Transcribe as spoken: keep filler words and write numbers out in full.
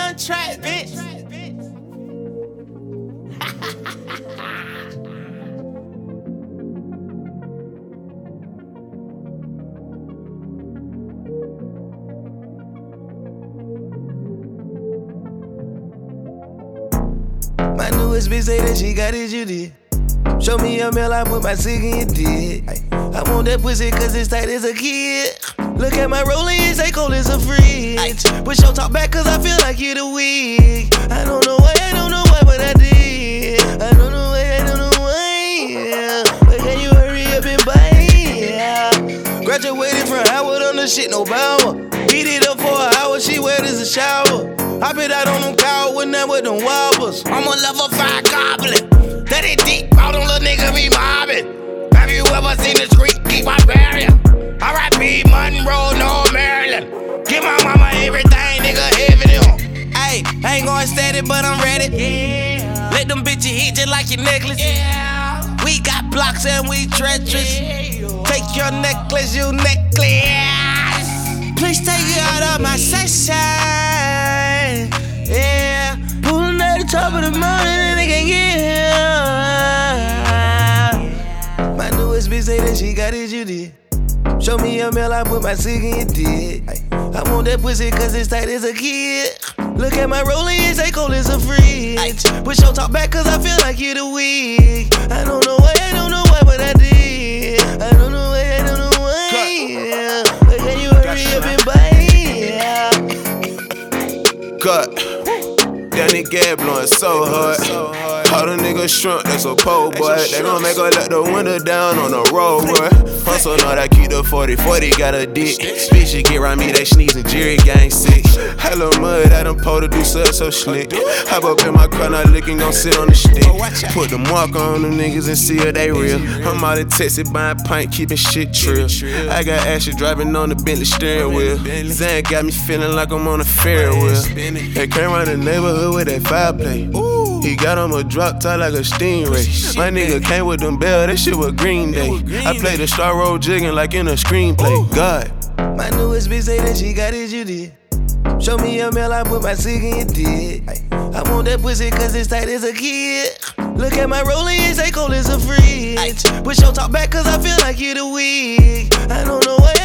one track, bitch. My newest bitch say that she got it, you did. Show me a meal, I put my cig in your dick. I want that pussy cause it's tight as a kid. Look at my rolling, it's say cold as a fridge. Push your talk back cause I feel like you the weak. I don't know why, I don't know why, but I did. I don't know why, I don't know why, yeah. But can you hurry up and buy, yeah. Graduated from Howard on the shit, no bower. Heat it up for an hour, she wet as a shower. I been out on them cow with them with them wobblers. I'm a level five goblin. That it deep out on little nigga be mobbing. Have you ever seen the street keep my barrier? R I P Monroe, no Maryland. Give my mama everything, nigga, heavy on. Ayy, I ain't going steady, but I'm ready. Yeah. Let them bitches hit just like your necklace. Yeah. We got blocks and we treacherous. Yeah. Take your necklace, you necklace. Please take it out of my session. Yeah, pulling at the top of the mountain and they can't get here. My newest bitch say that she got it, you did. Show me a meal, I put my cig in your dick. I want that pussy cause it's tight as a kid. Look at my rolling, it's say cold as a fridge. Push your talk back cause I feel like you the weak. I don't know why, I don't know why, but I did. I don't know why, I don't know why, yeah. But can you hurry up and buy, yeah. Cut. That nigga blowing so hard. All the niggas shrunk, that's a pole boy. They gon' make her let the window down on the road, boy. Hustle know that keep the forty forty, got a dick. Bitch, you get around me, they sneezing, Jerry gang sick. Hello mud, I done pulled to do such so slick. Hop up in my car, not licking, gon' sit on the stick. Put the mark on them niggas and see if they real. I'm out in Texas buying pint, keeping shit trill. I got Asher driving on the Bentley steering wheel. Zan got me feeling like I'm on a Ferris wheel. They came around the neighborhood with that fireplace. He got on a drop top like a stingray. My nigga came with them bells, that shit was Green Day. I played the Star Road jigging like in a screenplay. God. My newest bitch say that she got it, you did. Show me a meal, I put my cig in your dick. I want that pussy cause it's tight as a kid. Look at my rolling, it's say cold as a fridge. Push your talk back cause I feel like you the weak. I don't know why,